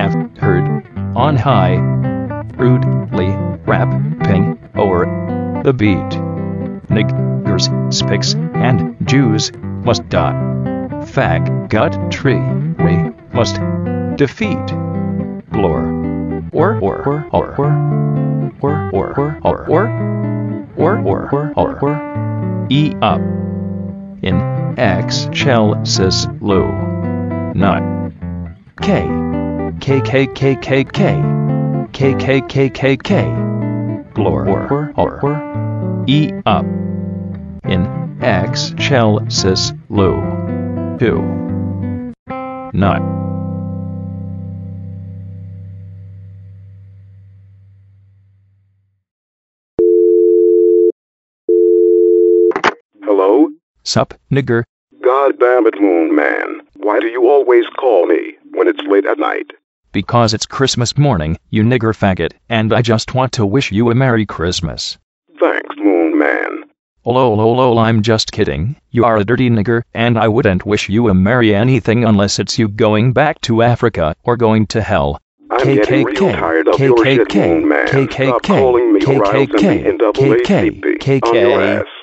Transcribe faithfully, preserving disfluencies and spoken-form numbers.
have heard on high, rudely rapping over the beat. Niggers, spics, and Jews must die. Faggotry we must defeat. Blore. Or or or or or or or or or or or or or E up in excelsis Lou. Not K K K K K K K K K K K Glor or or or E up in excelsis Lou. Two. Not Hello? Sup, nigger? God damn it, Moon Man. Why do you always call me when it's late at night? Because it's Christmas morning, you nigger faggot, and I just want to wish you a Merry Christmas. Thanks, Moon Man. Lol, lol, lol, I'm just kidding. You are a dirty nigger, and I wouldn't wish you a merry anything unless it's you going back to Africa or going to hell. I'm getting real tired of your shit, Moon Man. Stop calling me or I'll send the N double A C P on your ass.